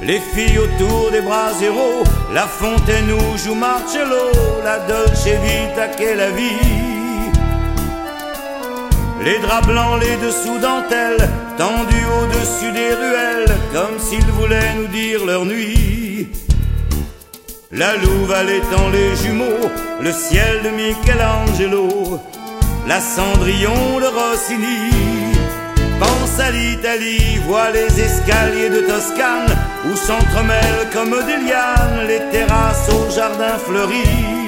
Les filles autour des braseros, la fontaine où joue Marcello, la Dolce Vita qu'est la vie. Les draps blancs, les dessous dentelles, tendus au-dessus des ruelles, comme s'ils voulaient nous dire leur nuit. La Louve allaitant les jumeaux, le ciel de Michelangelo, la Cendrillon de Rossini. Pense à l'Italie, vois les escaliers de Toscane, où s'entremêlent comme des lianes les terrasses au jardin fleuri.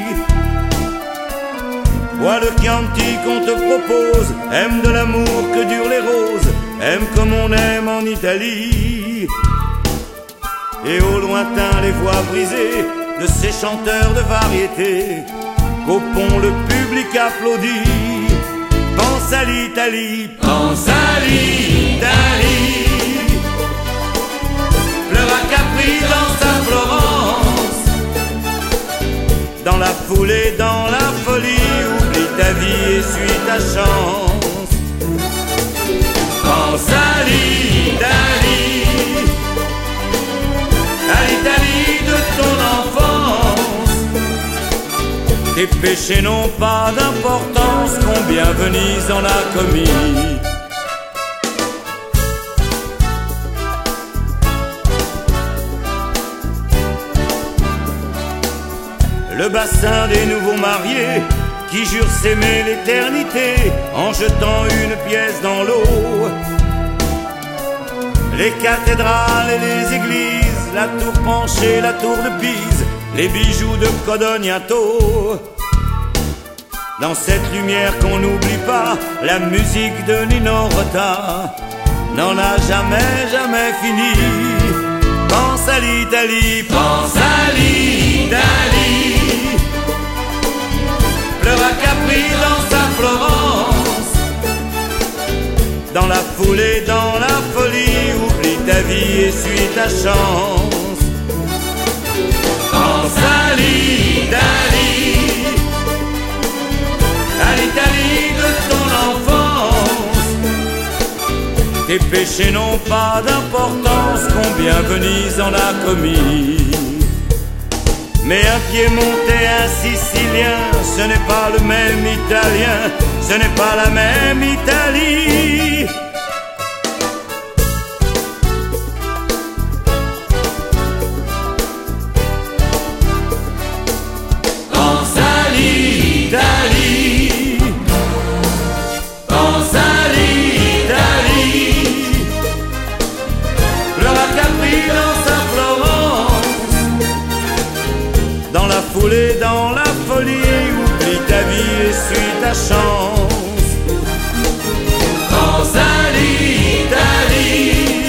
Bois le Chianti qu'on te propose, aime de l'amour que durent les roses, aime comme on aime en Italie. Et au lointain les voix brisées de ces chanteurs de variété, qu'au pont le public applaudit. Pense à l'Italie, pense à l'Italie. Pleure à Capri dans sa Florence, dans la foule et dans la folie, oublie ta vie et suis ta chance. Pense à l'Italie, à l'Italie de ton enfance. Tes péchés n'ont pas d'importance, combien Venise en a commis. Le bassin des nouveaux mariés qui jurent s'aimer l'éternité en jetant une pièce dans l'eau. Les cathédrales et les églises, la tour penchée, la tour de Pise, les bijoux de Codognato. Dans cette lumière qu'on n'oublie pas, la musique de Nino Rota n'en a jamais, jamais fini. Pense à l'Italie, pense à l'Italie. Pleure à Capri dans sa Florence, dans la foule et dans la folie, oublie ta vie et suis ta chance. Pense à l'Italie, à l'Italie de ton enfance. Tes péchés n'ont pas d'importance, combien Venise en a commis. Mais un Piémontais, un Sicilien, ce n'est pas le même Italien, ce n'est pas la même Italie. Pense à l'Italie, pense à l'Italie. Pleure à Capri dans sa Florence, dans la foule et dans la folie, oublie ta vie et suis ta chance. Pense à l'Italie,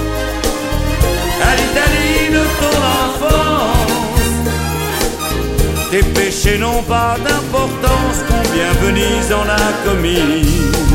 à l'Italie de ton enfance. Tes péchés n'ont pas d'importance, combien Venise en a commis.